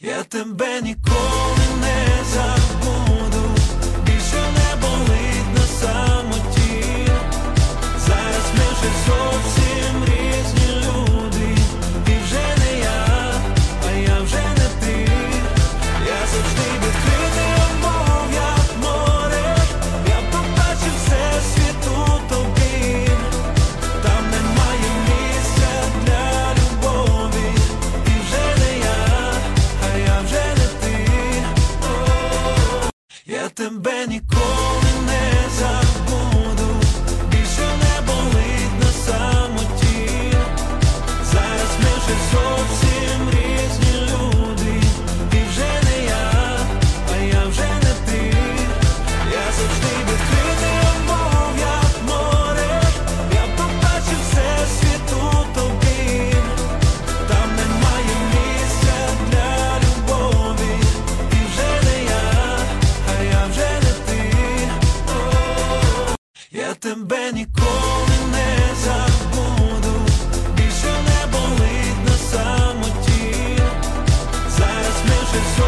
Я тебе ніколи не забуду, більше не болить на самоті. Зараз ми вже зовсім різні люди. Ти вже не я, а я вже не ти. Я завжди відкритий, мов як море. Я побачив все світу тобі. Там немає місця для любові. Ти вже не я, а я вже не ти. Я тебе ніколи не забуду, більше не болить на самоті. Зараз ми вже зовсім різні люди. Ти вже не я, а я вже не ти. Я завжди відкритий, мов як море. Я побачив все світу тобі. Там немає місця для любові. Ти вже не я, а я вже не ти. Я тебе ніколи не забуду, більше не болить на самоті. Зараз ми вже